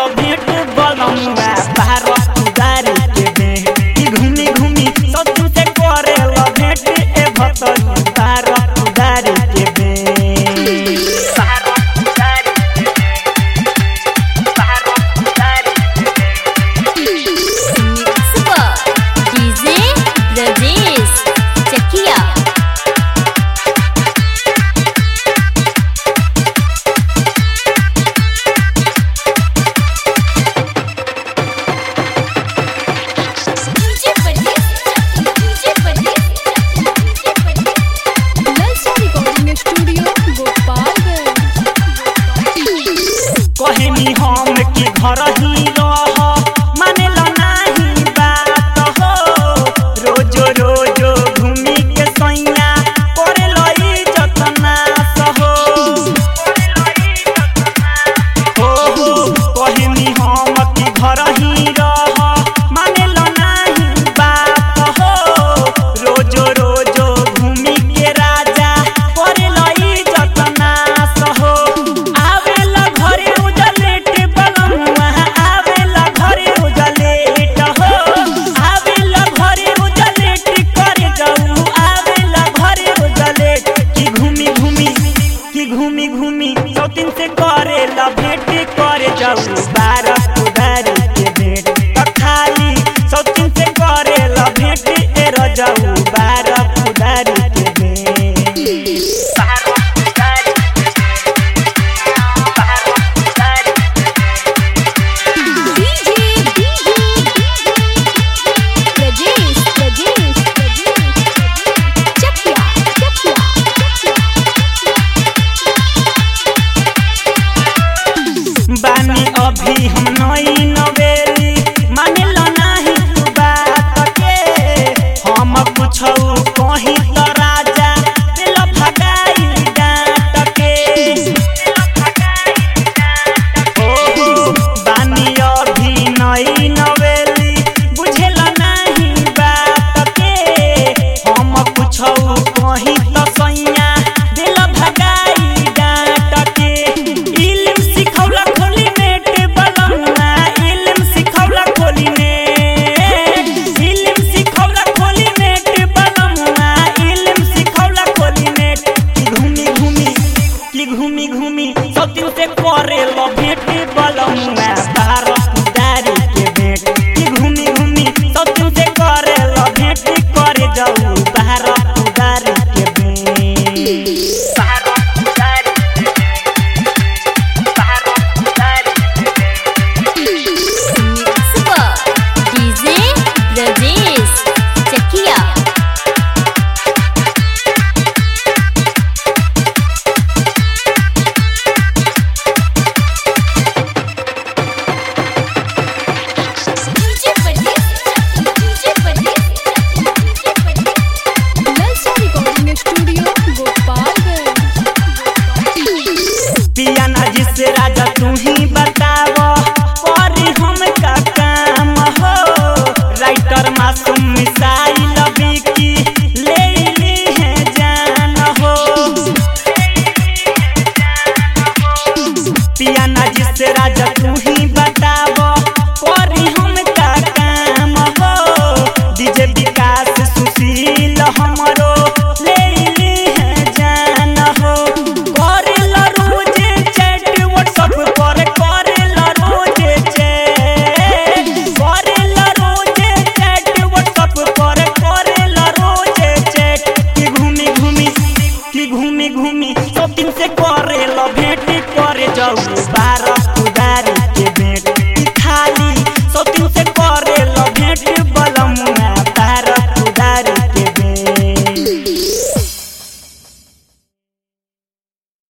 लो भेंट बलमुआ भारत उदारी के भेंट घूमी घूमी सब से करे लो भेंट ए भतरू भारत उदारी के भेंट कहनी हम कि घर ही रह माने लो नहीं बात हो रोजो रोजो घूमी के सैया करे लो इज्जत नाश हो कहनी हम कि घर ही रह माने लो नहीं बात हो रोजो रोजो घूमी के राजा करे लो इज्जत नाश हो घूमी घूमी सौतीन से करे ला भेंट करे जाऊ भारत उदारी के भेंट खाली सौतीन से करे ला भेंट ए रजाऊ भारत उदारी के भेंट बानी अभी हम नई नवेली माने लो नहीं तू बात के हम कुछौ कहीं तो राजा दिल भगाई डांट के बानी अभी नई नवेली बुझेल नहीं बात के हम कुछौ कहीं तो सैया दिल भगाई डांट के इल्म सिखौला घूमी घूमी सब दिन से करे लो भेंट बलमुआ भारत उदारी के भेंट घूमी घूमी सब दिन से करे लो भेंट करे जाऊ भारत उदारी के पियाना जिससे राजा तू ही बतावो करी हम का काम हो राइटर मासूम मिसाइल बिकी ले ली है जान हो पियाना जिससे राजा तू ही बतावो करी हम का काम हो डीजे विकास सुशील हमरो ले ली है जान हो घूमी घूमी सब दिन से करे लो भेंट करे जाऊ।